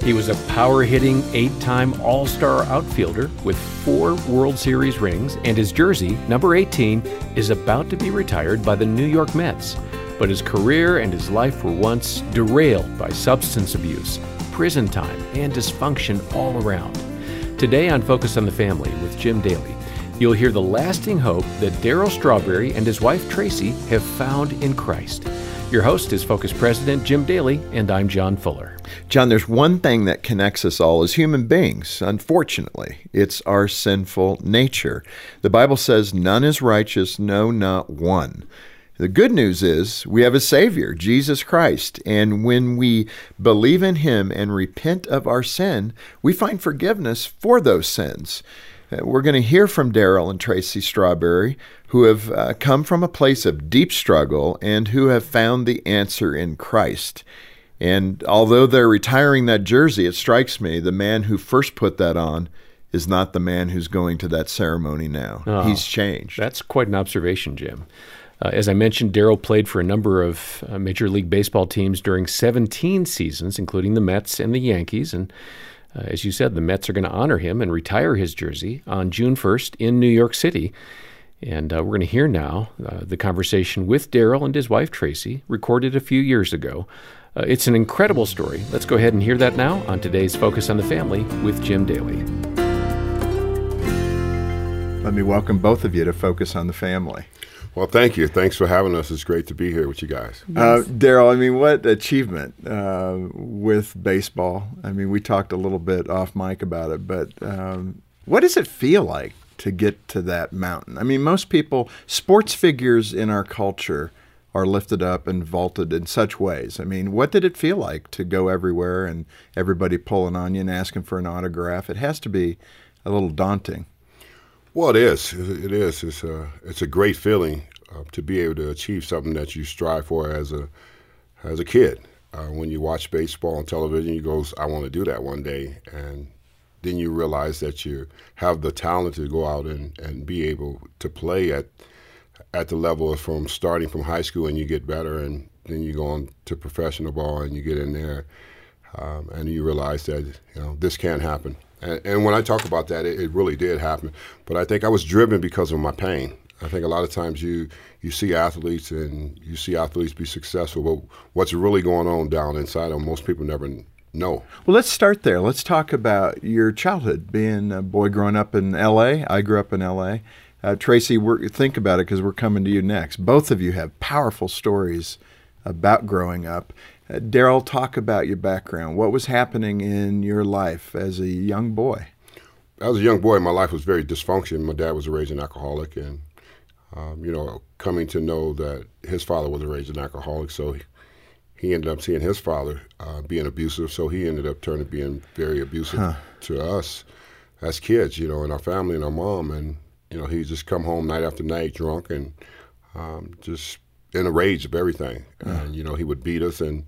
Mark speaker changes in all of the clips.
Speaker 1: He was a power-hitting 8-time All-Star outfielder with 4 World Series rings, and his jersey, number 18, is about to be retired by the New York Mets. But his career and his life were once derailed by substance abuse, prison time, and dysfunction all around. Today on Focus on the Family with Jim Daly, you'll hear the lasting hope that Darryl Strawberry and his wife Tracy have found in Christ. Your host is Focus President Jim Daly, and I'm John Fuller.
Speaker 2: John, there's one thing that connects us all as human beings, unfortunately. It's our sinful nature. The Bible says, none is righteous, no, not one. The good news is we have a Savior, Jesus Christ, and when we believe in Him and repent of our sin, we find forgiveness for those sins. We're going to hear from Darryl and Tracy Strawberry, who have come from a place of deep struggle and who have found the answer in Christ. And although they're retiring that jersey, it strikes me the man who first put that on is not the man who's going to that ceremony now.
Speaker 1: Oh,
Speaker 2: he's changed.
Speaker 1: That's quite an observation, Jim. As I mentioned, Darryl played for a number of Major League Baseball teams during 17 seasons, including the Mets and the Yankees. And as you said, the Mets are going to honor him and retire his jersey on June 1st in New York City. And we're going to hear now the conversation with Darryl and his wife, Tracy, recorded a few years ago. It's an incredible story. Let's go ahead and hear that now on today's Focus on the Family with Jim Daly.
Speaker 2: Let me welcome both of you to Focus on the Family.
Speaker 3: Well, thank you. Thanks for having us. It's great to be here with you guys.
Speaker 2: Yes. Darryl, I mean, what achievement with baseball. I mean, we talked a little bit off mic about it, but what does it feel like to get to that mountain? I mean, most people, sports figures in our culture are lifted up and vaulted in such ways. I mean, what did it feel like to go everywhere and everybody pulling on you and asking for an autograph? It has to be a little daunting.
Speaker 3: Well, it is. It is. It's a great feeling to be able to achieve something that you strive for as a kid. When you watch baseball on television, you go, I want to do that one day. And then you realize that you have the talent to go out and be able to play at the level from starting from high school, and you get better, and then you go on to professional ball and you get in there, and you realize that this can't happen. And when I talk about that, it really did happen. But I think I was driven because of my pain. I think a lot of times you see athletes and you see athletes be successful, but what's really going on down inside of them, most people never know.
Speaker 2: Well, let's start there. Let's talk about your childhood, being a boy growing up in L.A. I grew up in L.A. Tracy, think about it because we're coming to you next. Both of you have powerful stories about growing up. Darryl, talk about your background. What was happening in your life as a young boy?
Speaker 3: As a young boy, my life was very dysfunctional. My dad was a raging alcoholic, and coming to know that his father was a raging alcoholic, so he ended up seeing his father being abusive, so he ended up turning being very abusive to us as kids, and our family and our mom, and he'd just come home night after night drunk and just in a rage of everything. And, he would beat us. And,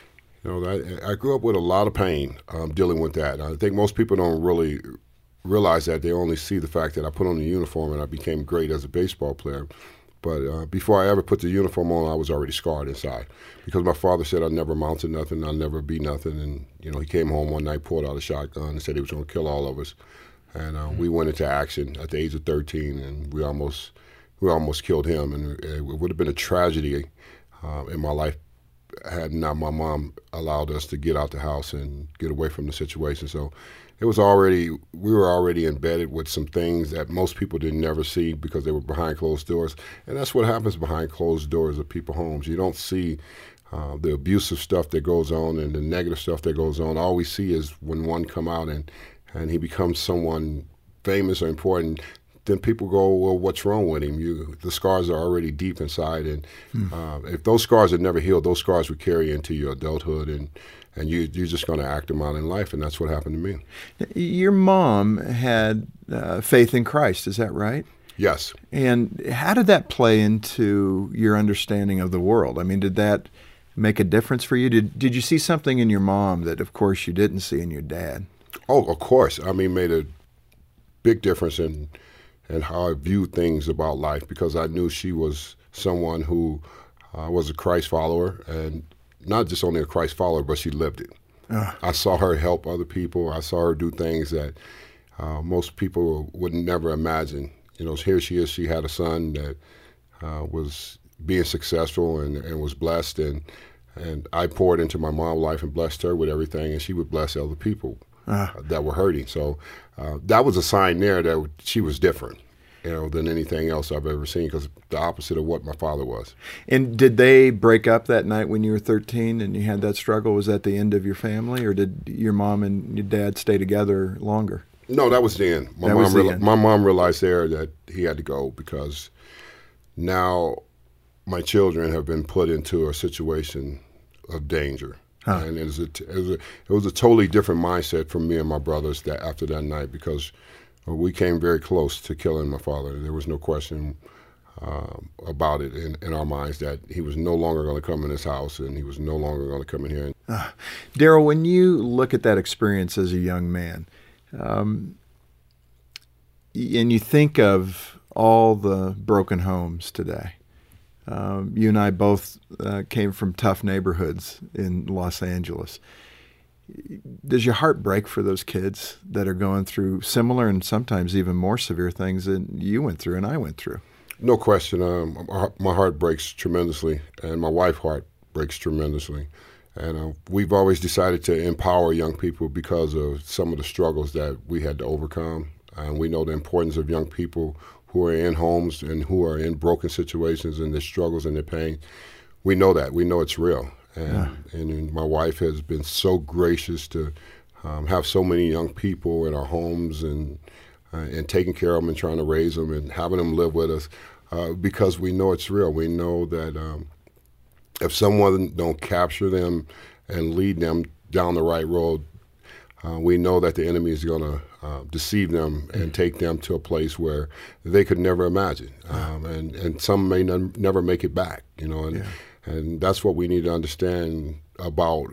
Speaker 3: I grew up with a lot of pain dealing with that. And I think most people don't really realize that. They only see the fact that I put on the uniform and I became great as a baseball player. But before I ever put the uniform on, I was already scarred inside. Because my father said I'd never amount to nothing, I'd never be nothing. And, he came home one night, pulled out a shotgun and said he was going to kill all of us. And we went into action at the age of 13, and we almost killed him. And it would have been a tragedy in my life had not my mom allowed us to get out the house and get away from the situation. So we were already embedded with some things that most people didn't never see because they were behind closed doors. And that's what happens behind closed doors of people's homes. You don't see the abusive stuff that goes on and the negative stuff that goes on. All we see is when one come out and he becomes someone famous or important, then people go, well, what's wrong with him? The scars are already deep inside, and if those scars had never healed, those scars would carry into your adulthood, and you're just going to act them out in life, and that's what happened to me.
Speaker 2: Your mom had faith in Christ, is that right?
Speaker 3: Yes.
Speaker 2: And how did that play into your understanding of the world? I mean, did that make a difference for you? Did you see something in your mom that, of course, you didn't see in your dad?
Speaker 3: Oh, of course. I mean, made a big difference in how I viewed things about life, because I knew she was someone who was a Christ follower, and not just only a Christ follower, but she lived it. I saw her help other people. I saw her do things that most people would never imagine. You know, here she is. She had a son that was being successful and was blessed, and I poured into my mom's life and blessed her with everything, and she would bless other people that were hurting. So that was a sign there that she was different, you know, than anything else I've ever seen, because the opposite of what my father was.
Speaker 2: And did they break up that night when you were 13 and you had that struggle? Was that the end of your family, or did your mom and your dad stay together longer?
Speaker 3: No, that was the end. My mom realized there that he had to go, because now my children have been put into a situation of danger. And it was a totally different mindset for me and my brothers that after that night, because we came very close to killing my father. There was no question about it in our minds that he was no longer going to come in this house, and he was no longer going to come in here.
Speaker 2: Daryl, when you look at that experience as a young man, and you think of all the broken homes today, you and I both came from tough neighborhoods in Los Angeles. Does your heart break for those kids that are going through similar and sometimes even more severe things than you went through and I went through?
Speaker 3: No question. My heart breaks tremendously, and my wife's heart breaks tremendously. And we've always decided to empower young people because of some of the struggles that we had to overcome. And we know the importance of young people who are in homes and who are in broken situations and their struggles and their pain. We know that. We know it's real. And my wife has been so gracious to have so many young people in our homes and taking care of them and trying to raise them and having them live with us because we know it's real. We know that if someone don't capture them and lead them down the right road, we know that the enemy is going to deceive them and take them to a place where they could never imagine. And some may never make it back, you know, and that's what we need to understand about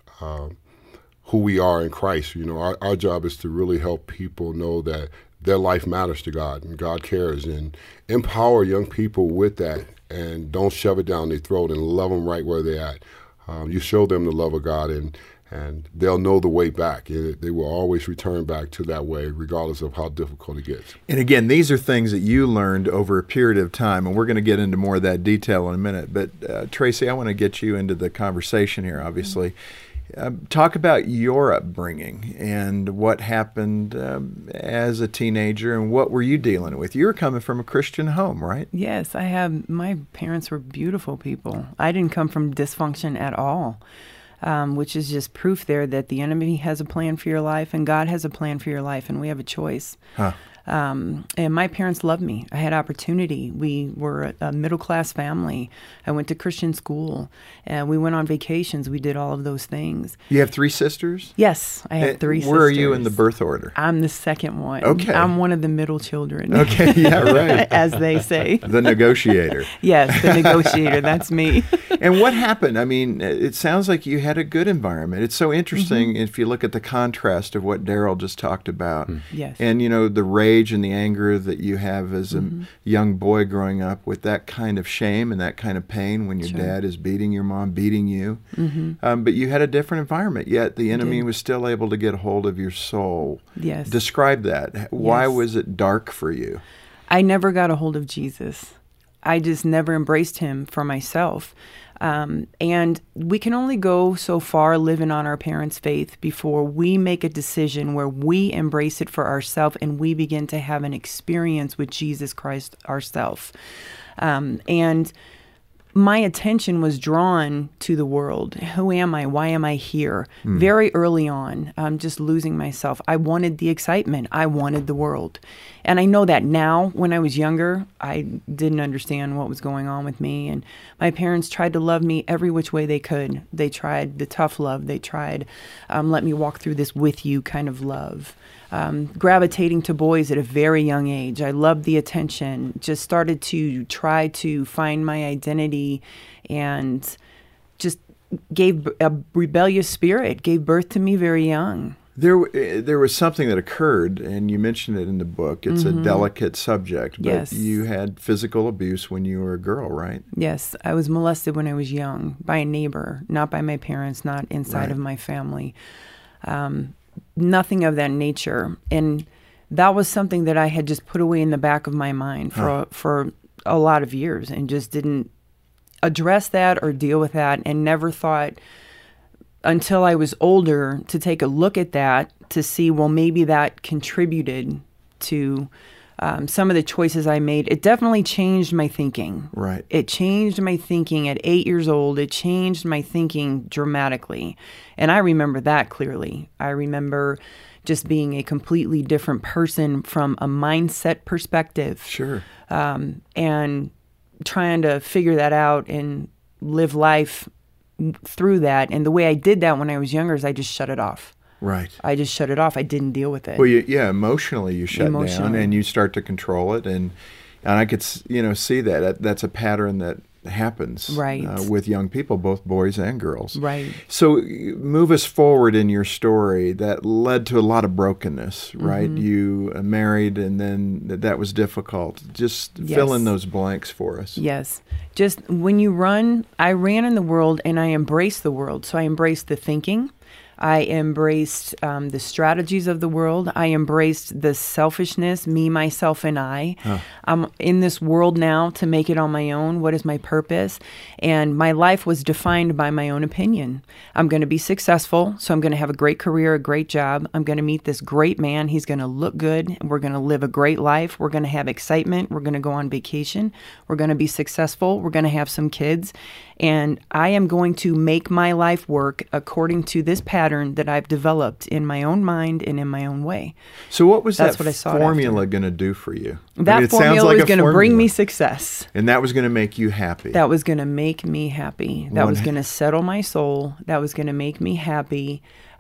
Speaker 3: who we are in Christ. You know, our job is to really help people know that their life matters to God and God cares, and empower young people with that, and don't shove it down their throat, and love them right where they're at. You show them the love of God, and they'll know the way back. They will always return back to that way, regardless of how difficult it gets.
Speaker 2: And again, these are things that you learned over a period of time, and we're going to get into more of that detail in a minute. But Tracy, I want to get you into the conversation here, obviously. Talk about your upbringing and what happened as a teenager, and what were you dealing with? You were coming from a Christian home, right?
Speaker 4: Yes, I have. My parents were beautiful people. I didn't come from dysfunction at all. Which is just proof there that the enemy has a plan for your life and God has a plan for your life, and we have a choice. And my parents loved me. I had opportunity. We were a middle-class family. I went to Christian school. We went on vacations. We did all of those things.
Speaker 2: You have 3 sisters?
Speaker 4: Yes, I have 3 sisters.
Speaker 2: Where are you in the birth order?
Speaker 4: I'm the second one.
Speaker 2: Okay.
Speaker 4: I'm one of the middle children.
Speaker 2: Okay, yeah, right.
Speaker 4: As they say.
Speaker 2: The negotiator.
Speaker 4: Yes, the negotiator. That's me.
Speaker 2: And what happened? I mean, it sounds like you had a good environment. It's so interesting if you look at the contrast of what Daryl just talked about.
Speaker 4: Yes.
Speaker 2: And, you know, the rage and the anger that you have as a young boy growing up with that kind of shame and that kind of pain when your dad is beating your mom, beating you. But you had a different environment, yet the enemy was still able to get a hold of your soul.
Speaker 4: Yes.
Speaker 2: Describe that. Why was it dark for you?
Speaker 4: I never got a hold of Jesus. I just never embraced him for myself. And we can only go so far living on our parents' faith before we make a decision where we embrace it for ourselves and we begin to have an experience with Jesus Christ ourselves. And my attention was drawn to the world. Who am I? Why am I here? Very early on, I'm just losing myself. I wanted the excitement. I wanted the world. And I know that now. When I was younger, I didn't understand what was going on with me. And my parents tried to love me every which way they could. They tried the tough love. They tried let me walk through this with you kind of love. Gravitating to boys at a very young age. I loved the attention, just started to try to find my identity, and just gave a rebellious spirit, gave birth to me very young.
Speaker 2: There was something that occurred, and you mentioned it in the book. It's a delicate subject, but
Speaker 4: Yes.
Speaker 2: you had physical abuse when you were a girl, right?
Speaker 4: Yes, I was molested when I was young by a neighbor, not by my parents, not inside
Speaker 2: Right.
Speaker 4: of my family. Nothing of that nature. And that was something that I had just put away in the back of my mind for a lot of years and just didn't address that or deal with that, and never thought until I was older to take a look at that to see, well, maybe that contributed to some of the choices I made. It definitely changed my thinking.
Speaker 2: Right.
Speaker 4: It changed my thinking at 8 years old. It changed my thinking dramatically. And I remember that clearly. I remember just being a completely different person from a mindset perspective.
Speaker 2: Sure.
Speaker 4: And trying to figure that out and live life through that. And the way I did that when I was younger is I just shut it off.
Speaker 2: Right.
Speaker 4: I just shut it off. I didn't deal with it.
Speaker 2: Well, emotionally you shut down
Speaker 4: Emotionally.
Speaker 2: and you start to control it, and I could see that. That's a pattern that happens
Speaker 4: Right.
Speaker 2: with young people, both boys and girls.
Speaker 4: Right.
Speaker 2: So move us forward in your story. That led to a lot of brokenness, right?
Speaker 4: Mm-hmm.
Speaker 2: You married, and then that was difficult. Just fill in
Speaker 4: Yes.
Speaker 2: those blanks for us.
Speaker 4: Yes. Just when you run, I ran in the world and I embraced the world. So I embraced the thinking. I embraced the strategies of the world. I embraced the selfishness, me, myself, and I. I'm in this world now to make it on my own. What is my purpose? And my life was defined by my own opinion. I'm going to be successful, so I'm going to have a great career, a great job. I'm going to meet this great man. He's going to look good. We're going to live a great life. We're going to have excitement. We're going to go on vacation. We're going to be successful. We're going to have some kids. And I am going to make my life work according to this pattern that I've developed in my own mind and in my own way.
Speaker 2: So what was
Speaker 4: That's
Speaker 2: that
Speaker 4: what I sought
Speaker 2: formula going to do for you?
Speaker 4: That
Speaker 2: it sounds
Speaker 4: formula
Speaker 2: like
Speaker 4: was
Speaker 2: a
Speaker 4: going to bring
Speaker 2: formula.
Speaker 4: me success.
Speaker 2: And that was going to make you happy.
Speaker 4: That was going to make me happy. That was going to settle my soul. That was going to make me happy.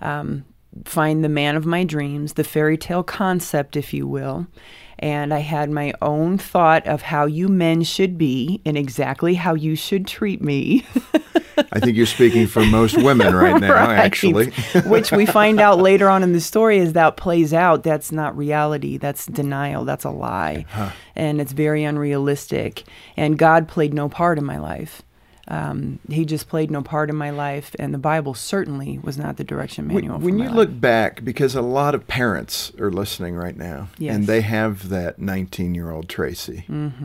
Speaker 4: Find the man of my dreams, the fairy tale concept, if you will. And I had my own thought of how you men should be and exactly how you should treat me.
Speaker 2: I think you're speaking for most women right now,
Speaker 4: Right.
Speaker 2: actually.
Speaker 4: Which we find out later on in the story as that plays out, that's not reality. That's denial. That's a lie. And it's very unrealistic. And God played no part in my life. He just played no part in my life, and the Bible certainly was not the direction manual for
Speaker 2: When
Speaker 4: my
Speaker 2: you
Speaker 4: life.
Speaker 2: look back, because a lot of parents are listening right now,
Speaker 4: Yes.
Speaker 2: and they have that 19-year-old Tracy,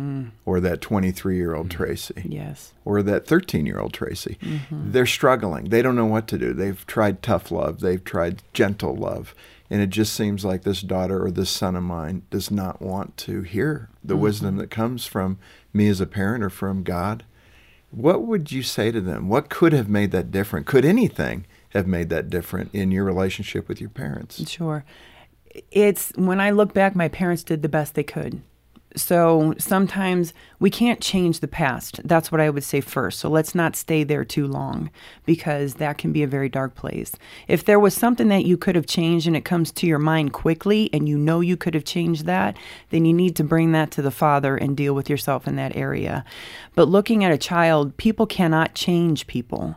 Speaker 2: or that 23-year-old Tracy,
Speaker 4: Yes.
Speaker 2: or that 13-year-old Tracy. They're struggling. They don't know what to do. They've tried tough love. They've tried gentle love. And it just seems like this daughter or this son of mine does not want to hear the wisdom that comes from me as a parent or from God. What would you say to them? What could have made that different? Could anything have made that different in your relationship with your parents?
Speaker 4: Sure. It's when I look back, my parents did the best they could. So sometimes we can't change the past. That's what I would say first. So let's not stay there too long, because that can be a very dark place. If there was something that you could have changed and it comes to your mind quickly and you know you could have changed that, then you need to bring that to the Father and deal with yourself in that area. But looking at a child, people cannot change people.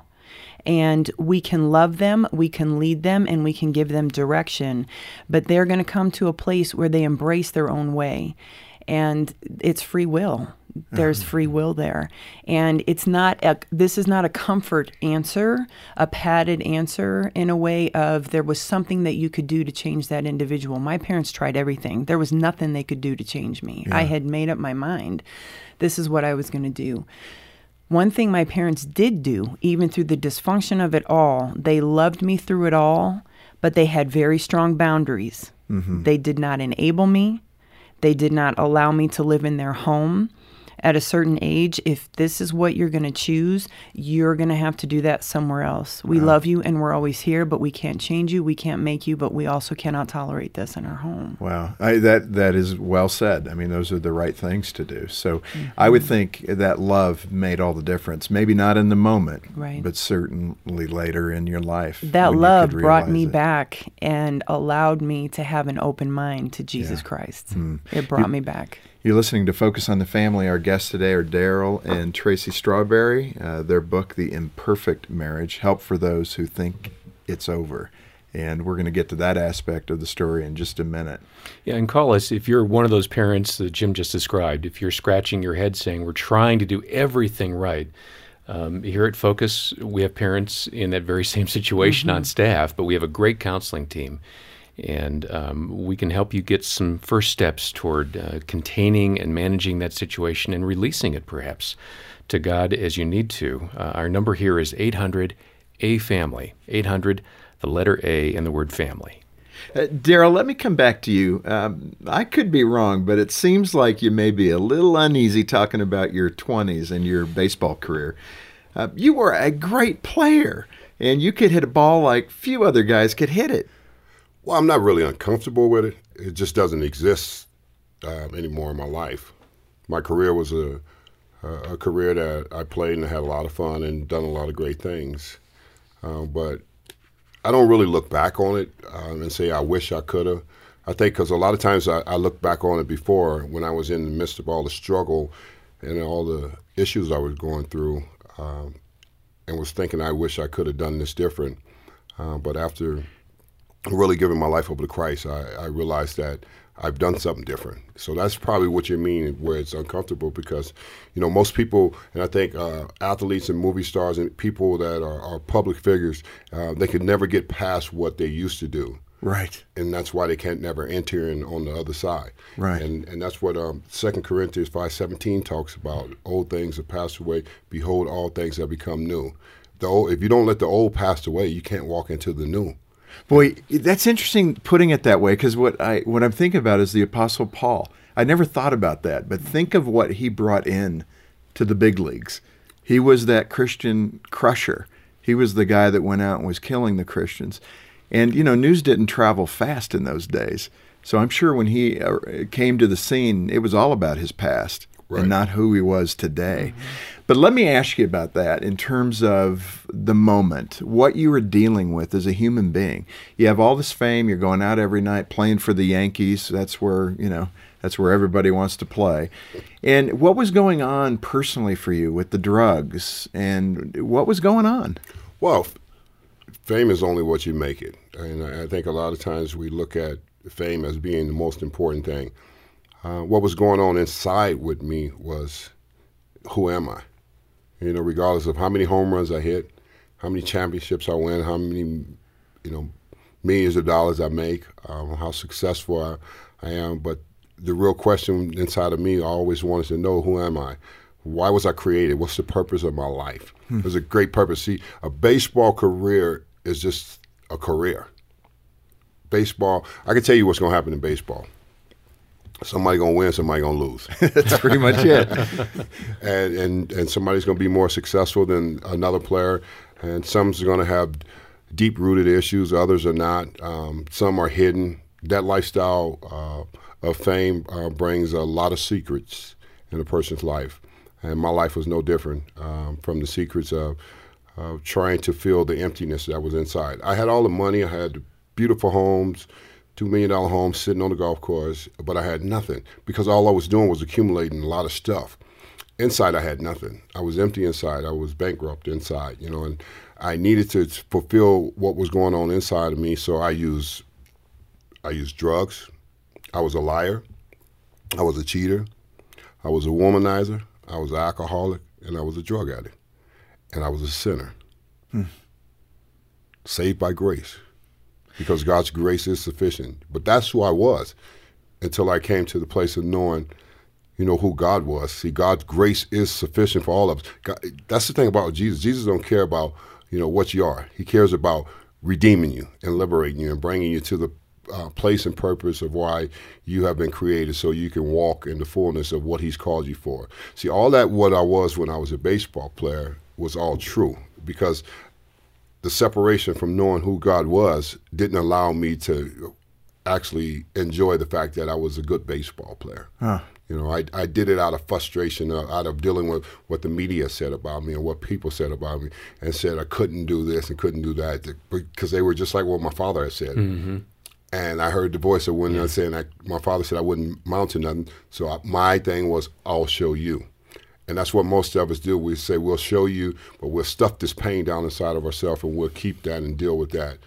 Speaker 4: And we can love them, we can lead them, and we can give them direction. But they're going to come to a place where they embrace their own way. And it's free will. There's free will there. And this is not a comfort answer, a padded answer in a way of there was something that you could do to change that individual. My parents tried everything. There was nothing they could do to change me. I had made up my mind. This is what I was going to do. One thing my parents did do, even through the dysfunction of it all, they loved me through it all, but they had very strong boundaries. They did not enable me. They did not allow me to live in their home. At a certain age, if this is what you're going to choose, you're going to have to do that somewhere else. We love you and we're always here, but we can't change you. We can't make you, but we also cannot tolerate this in our home.
Speaker 2: Wow. That is well said. I mean, those are the right things to do. So I would think that love made all the difference. Maybe not in the moment,
Speaker 4: Right.
Speaker 2: but certainly later in your life.
Speaker 4: That
Speaker 2: when you
Speaker 4: love
Speaker 2: could
Speaker 4: brought
Speaker 2: realize
Speaker 4: me
Speaker 2: it.
Speaker 4: back and allowed me to have an open mind to Jesus Christ. It brought me back.
Speaker 2: You're listening to Focus on the Family. Our guests today are Daryl and Tracy Strawberry. Their book, The Imperfect Marriage, Help for Those Who Think It's Over. And we're going to get to that aspect of the story in just a minute.
Speaker 1: Yeah, and call us if you're one of those parents that Jim just described, if you're scratching your head saying, we're trying to do everything right. Here at Focus, we have parents in that very same situation on staff, but we have a great counseling team. And we can help you get some first steps toward containing and managing that situation and releasing it, perhaps, to God as you need to. Our number here is 800-A-FAMILY, 800, the letter A, and the word family.
Speaker 2: Daryl, let me come back to you. I could be wrong, but it seems like you may be a little uneasy talking about your 20s and your baseball career. You were a great player, and you could hit a ball like few other guys could hit it.
Speaker 3: Well, I'm not really uncomfortable with it. It just doesn't exist anymore in my life. My career was a career that I played and had a lot of fun and done a lot of great things. But I don't really look back on it and say I wish I could have. I think because a lot of times I look back on it before when I was in the midst of all the struggle and all the issues I was going through and was thinking I wish I could have done this different. But after really giving my life over to Christ, I realized that I've done something different. So that's probably what you mean where it's uncomfortable because, most people, and I think athletes and movie stars and people that are public figures, they could never get past what they used to do.
Speaker 2: Right.
Speaker 3: And that's why they can't never enter in on the other side.
Speaker 2: Right.
Speaker 3: And that's what 2 Corinthians 5:17 talks about. Old things have passed away. Behold, all things have become new. If you don't let the old pass away, you can't walk into the new.
Speaker 2: Boy, that's interesting putting it that way because what I'm thinking about is the Apostle Paul. I never thought about that, but think of what he brought in to the big leagues. He was that Christian crusher. He was the guy that went out and was killing the Christians. And, news didn't travel fast in those days. So I'm sure when he came to the scene, it was all about his past. Right. And not who he was today. Mm-hmm. But let me ask you about that in terms of the moment, what you were dealing with as a human being. You have all this fame, you're going out every night playing for the Yankees. That's where, that's where everybody wants to play. And what was going on personally for you with the drugs and what was going on?
Speaker 3: Well, fame is only what you make it. And I think a lot of times we look at fame as being the most important thing. What was going on inside with me was, who am I? Regardless of how many home runs I hit, how many championships I win, how many, millions of dollars I make, how successful I am. But the real question inside of me, I always wanted to know, who am I? Why was I created? What's the purpose of my life? There's a great purpose. See, a baseball career is just a career. Baseball, I can tell you what's going to happen in baseball. Somebody gonna win, somebody gonna lose.
Speaker 2: That's pretty much it.
Speaker 3: and somebody's gonna be more successful than another player, and some's gonna have deep-rooted issues. Others are not. Some are hidden. That lifestyle of fame brings a lot of secrets in a person's life, and my life was no different from the secrets of trying to fill the emptiness that was inside. I had all the money. I had beautiful homes. $2 million home sitting on the golf course, but I had nothing because all I was doing was accumulating a lot of stuff. Inside, I had nothing. I was empty inside. I was bankrupt inside, and I needed to fulfill what was going on inside of me. So I used drugs. I was a liar. I was a cheater. I was a womanizer. I was an alcoholic, and I was a drug addict, and I was a sinner. Saved by grace. Because God's grace is sufficient. But that's who I was until I came to the place of knowing, who God was. See, God's grace is sufficient for all of us. God, that's the thing about Jesus. Jesus don't care about, what you are. He cares about redeeming you and liberating you and bringing you to the place and purpose of why you have been created so you can walk in the fullness of what he's called you for. See, all that what I was when I was a baseball player was all true because the separation from knowing who God was didn't allow me to actually enjoy the fact that I was a good baseball player. Huh. I did it out of frustration, out of dealing with what the media said about me and what people said about me and said I couldn't do this and couldn't do that because they were just like what my father had said. Mm-hmm. And I heard the voice of when I was saying that my father said I wouldn't mount to nothing. So my thing was, I'll show you. And that's what most of us do. We say, we'll show you, but we'll stuff this pain down inside of ourselves and we'll keep that and deal with that.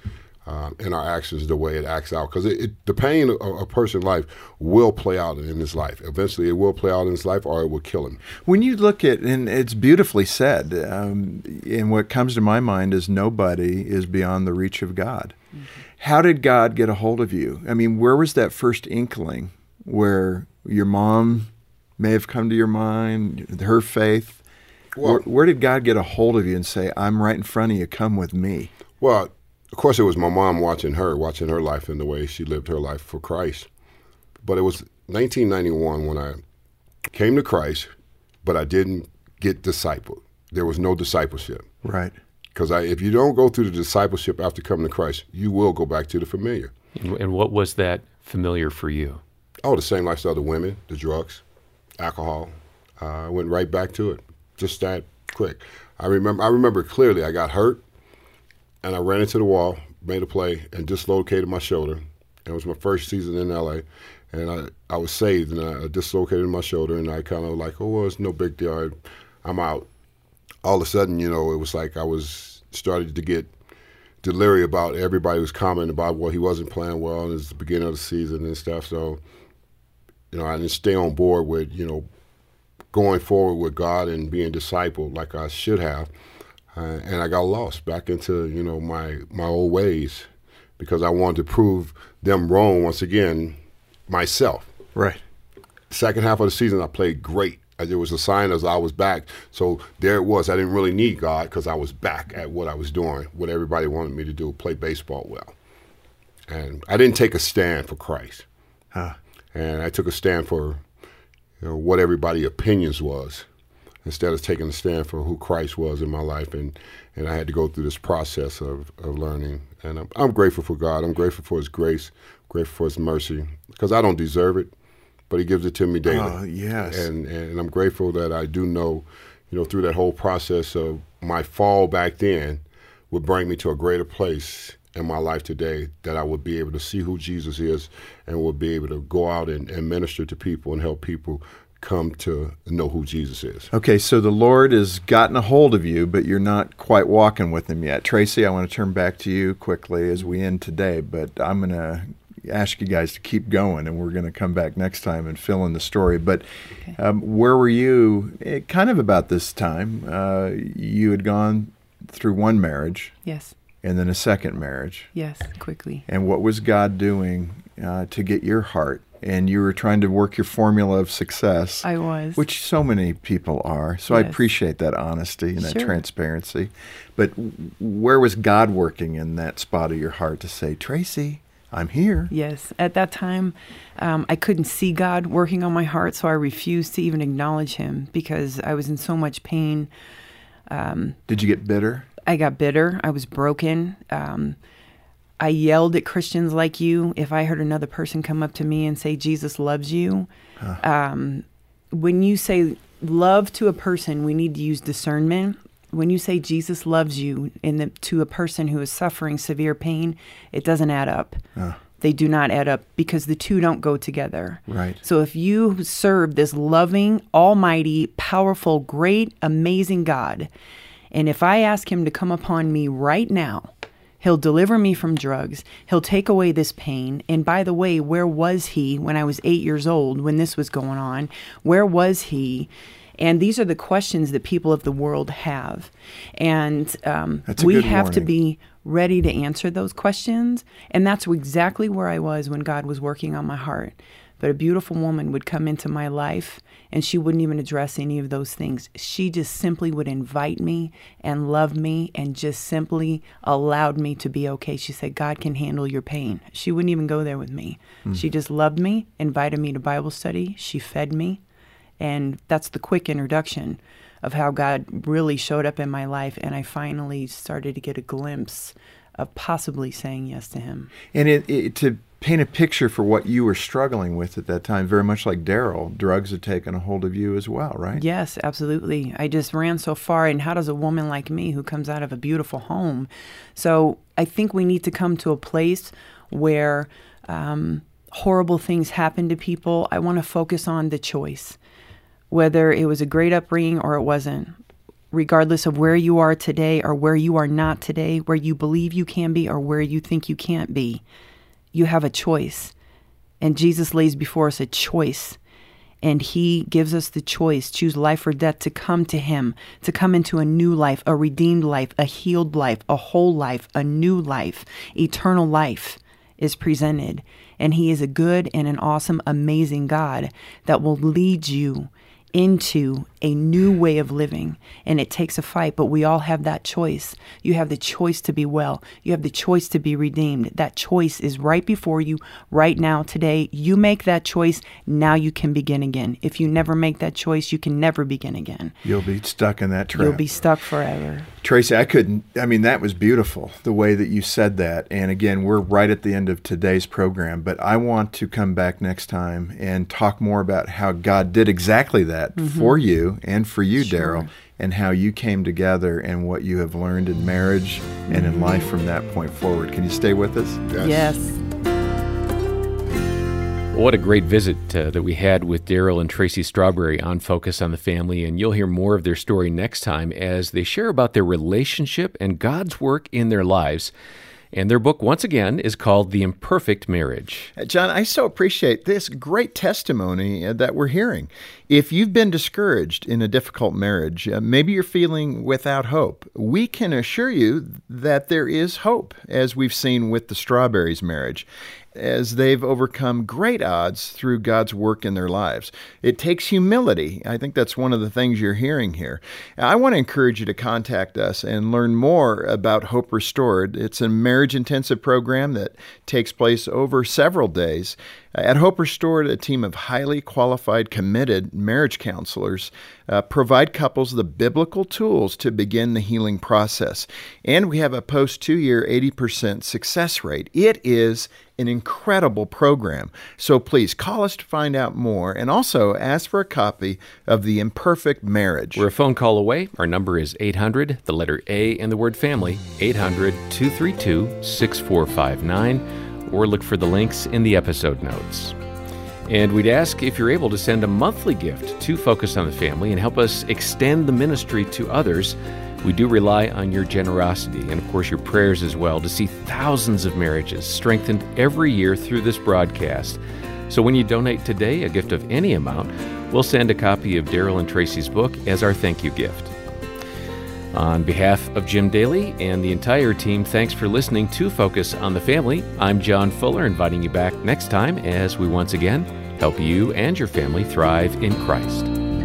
Speaker 3: in our actions, the way it acts out. Because the pain of a person's life will play out in his life. Eventually, it will play out in his life, or it will kill him.
Speaker 2: When you look at, and it's beautifully said, and what comes to my mind is nobody is beyond the reach of God. Mm-hmm. How did God get a hold of you? I mean, where was that first inkling where your mom may have come to your mind, her faith?
Speaker 3: Well,
Speaker 2: where did God get a hold of you and say, I'm right in front of you, come with me?
Speaker 3: Well, of course, it was my mom watching her life and the way she lived her life for Christ. But it was 1991 when I came to Christ, but I didn't get discipled. There was no discipleship.
Speaker 2: Right.
Speaker 3: Because if you don't go through the discipleship after coming to Christ, you will go back to the familiar.
Speaker 1: And what was that familiar for you?
Speaker 3: Oh, the same lifestyle, the women, the drugs, alcohol. I went right back to it, just that quick. I remember clearly I got hurt, and I ran into the wall, made a play, and dislocated my shoulder. It was my first season in L.A., and I was saved, and I dislocated my shoulder, and I kind of like, oh, well, it's no big deal. I'm out. All of a sudden, it was like I was started to get delirious about everybody was commenting about, well, he wasn't playing well, and it's the beginning of the season and stuff. So, I didn't stay on board with, going forward with God and being discipled like I should have. And I got lost back into, my old ways because I wanted to prove them wrong once again myself.
Speaker 2: Right.
Speaker 3: Second half of the season, I played great. It was a sign as I was back. So there it was. I didn't really need God because I was back at what I was doing, what everybody wanted me to do, play baseball well. And I didn't take a stand for Christ.
Speaker 2: Huh.
Speaker 3: And I took a stand for what everybody's opinions was instead of taking a stand for who Christ was in my life. And I had to go through this process of learning. And I'm grateful for God. I'm grateful for his grace, grateful for his mercy because I don't deserve it. But he gives it to me daily.
Speaker 2: Oh, yes.
Speaker 3: And I'm grateful that I do know, through that whole process of my fall back then would bring me to a greater place in my life today that I would be able to see who Jesus is and would be able to go out and minister to people and help people come to know who Jesus is.
Speaker 2: Okay, so the Lord has gotten a hold of you, but you're not quite walking with him yet. Tracy, I want to turn back to you quickly as we end today, but I'm going to ask you guys to keep going, and we're going to come back next time and fill in the story. But where were you kind of about this time? You had gone through one marriage.
Speaker 4: Yes.
Speaker 2: And then a second marriage.
Speaker 4: Yes, quickly.
Speaker 2: And what was God doing to get your heart? And you were trying to work your formula of success.
Speaker 4: I was.
Speaker 2: Which so many people are. So yes. I appreciate that honesty and that transparency. But where was God working in that spot of your heart to say, Tracy, I'm here?
Speaker 4: Yes. At that time, I couldn't see God working on my heart, so I refused to even acknowledge him because I was in so much pain.
Speaker 2: Did you get bitter?
Speaker 4: I got bitter. I was broken. I yelled at Christians like you. If I heard another person come up to me and say, Jesus loves you, when you say love to a person, we need to use discernment. When you say Jesus loves you to a person who is suffering severe pain, it doesn't add up. They do not add up because the two don't go together.
Speaker 2: Right.
Speaker 4: So if you serve this loving, almighty, powerful, great, amazing God, and if I ask him to come upon me right now, he'll deliver me from drugs. He'll take away this pain. And by the way, where was he when I was 8 years old, when this was going on? Where was he? And these are the questions that people of the world have. And we have to be ready to answer those questions. And that's exactly where I was when God was working on my heart. But a beautiful woman would come into my life, and she wouldn't even address any of those things. She just simply would invite me and love me and just simply allowed me to be okay. She said, God can handle your pain. She wouldn't even go there with me. She just loved me, invited me to Bible study. She fed me. And that's the quick introduction of how God really showed up in my life. And I finally started to get a glimpse of possibly saying yes to him.
Speaker 2: And to paint a picture for what you were struggling with at that time, very much like Daryl, drugs had taken a hold of you as well, right?
Speaker 4: Yes, absolutely. I just ran so far. And how does a woman like me who comes out of a beautiful home? So I think we need to come to a place where horrible things happen to people. I want to focus on the choice. Whether it was a great upbringing or it wasn't, regardless of where you are today or where you are not today, where you believe you can be or where you think you can't be, you have a choice. And Jesus lays before us a choice. And he gives us the choice, choose life or death, to come to him, to come into a new life, a redeemed life, a healed life, a whole life, a new life. Eternal life is presented. And he is a good and an awesome, amazing God that will lead you into a new way of living. And it takes a fight, but we all have that choice. You have the choice to be well. You have the choice to be redeemed. That choice is right before you right now, today. You make that choice. Now you can begin again. If you never make that choice, you can never begin again.
Speaker 2: You'll be stuck in that trap.
Speaker 4: You'll be stuck forever.
Speaker 2: Tracy, that was beautiful, the way that you said that. And again, we're right at the end of today's program, but I want to come back next time and talk more about how God did exactly that for you and for you,
Speaker 4: Sure.
Speaker 2: Daryl, and how you came together and what you have learned in marriage and in life from that point forward. Can you stay with us?
Speaker 4: Yes.
Speaker 1: What a great visit that we had with Daryl and Tracy Strawberry on Focus on the Family, and you'll hear more of their story next time as they share about their relationship and God's work in their lives. And their book, once again, is called The Imperfect Marriage.
Speaker 2: John, I so appreciate this great testimony that we're hearing. If you've been discouraged in a difficult marriage, maybe you're feeling without hope, we can assure you that there is hope, as we've seen with the Strawberries' marriage, as they've overcome great odds through God's work in their lives. It takes humility. I think that's one of the things you're hearing here. I want to encourage you to contact us and learn more about Hope Restored. It's a marriage-intensive program that takes place over several days. At Hope Restored, a team of highly qualified, committed marriage counselors provide couples the biblical tools to begin the healing process. And we have a post-2-year 80% success rate. It is an incredible program. So please call us to find out more, and also ask for a copy of The Imperfect Marriage.
Speaker 1: We're a phone call away. Our number is 800, the letter A and the word family, 800-232-6459, or look for the links in the episode notes. And we'd ask if you're able to send a monthly gift to Focus on the Family and help us extend the ministry to others. We do rely on your generosity and, of course, your prayers as well to see thousands of marriages strengthened every year through this broadcast. So when you donate today a gift of any amount, we'll send a copy of Daryl and Tracy's book as our thank you gift. On behalf of Jim Daly and the entire team, thanks for listening to Focus on the Family. I'm John Fuller, inviting you back next time as we once again help you and your family thrive in Christ.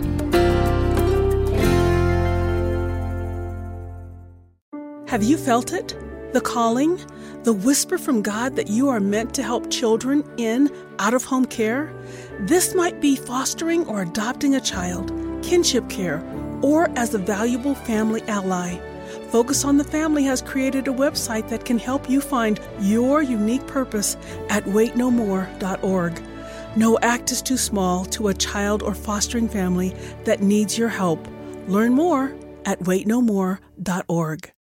Speaker 5: Have you felt it? The calling? The whisper from God that you are meant to help children in out-of-home care? This might be fostering or adopting a child, kinship care, or as a valuable family ally. Focus on the Family has created a website that can help you find your unique purpose at waitnomore.org. No act is too small to a child or fostering family that needs your help. Learn more at waitnomore.org.